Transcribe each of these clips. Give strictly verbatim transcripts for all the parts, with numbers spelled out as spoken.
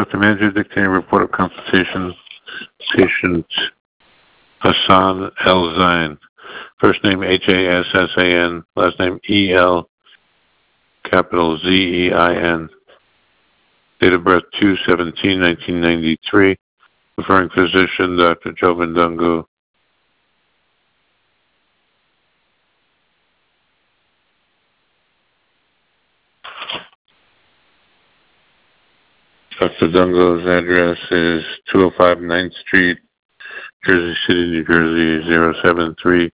Doctor Manager, dictating report of consultation. Patient Hassan El Zain. First name H A S S A N, last name E L, capital Z E I N. Date of birth two seventeen nineteen ninety-three. Referring physician Doctor Jobin Dungu. Doctor Dungo's address is two oh five ninth Street, Jersey City, New Jersey, zero seven three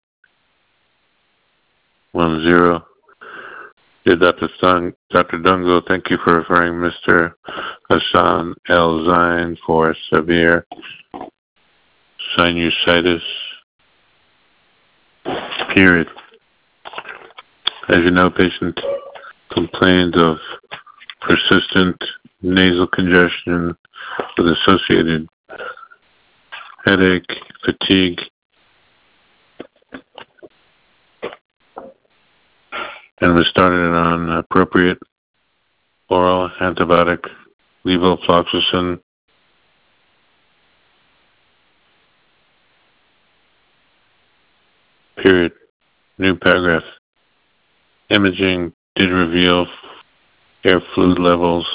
one zero. Dear Doctor Sung, Doctor Dungo, thank you for referring Mister Hassan El Zain for severe sinusitis, period. As you know, patient complained of persistent nasal congestion with associated headache, fatigue, and was started on appropriate oral antibiotic levofloxacin. Period. New paragraph. Imaging did reveal air fluid levels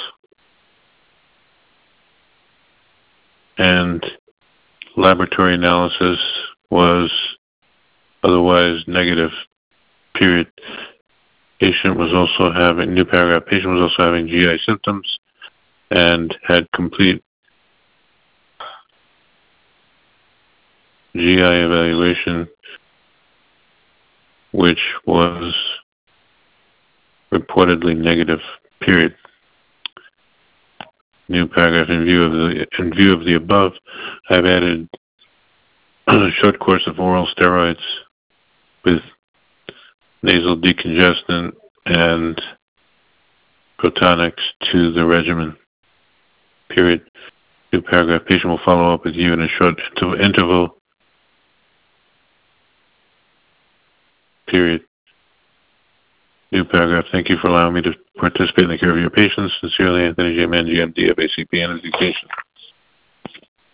and laboratory analysis was otherwise negative. Period. Patient was also having, new paragraph, patient was also having G I symptoms and had complete G I evaluation, which was reportedly negative. Period. New paragraph. In view of the in view of the above, I've added a short course of oral steroids with nasal decongestant and Protonix to the regimen. Period. New paragraph. Patient will follow up with you in a short interval. Period. New paragraph. Thank you for allowing me to participate in the care of your patients. Sincerely, Anthony J. Mann, G M D of A C P and Education.